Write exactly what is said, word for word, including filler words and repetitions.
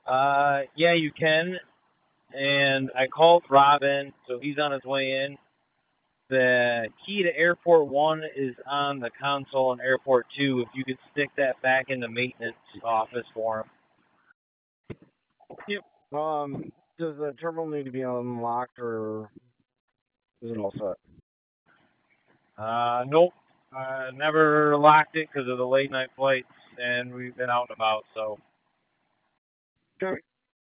Uh, yeah, you can. And I called Robin, so he's on his way in. The key to Airport One is on the console in Airport Two. If you could stick that back in the maintenance office for him. Yep. Um, does the terminal need to be unlocked or is it all set? Uh, nope. Uh, never locked it because of the late night flights, and we've been out and about. So Okay.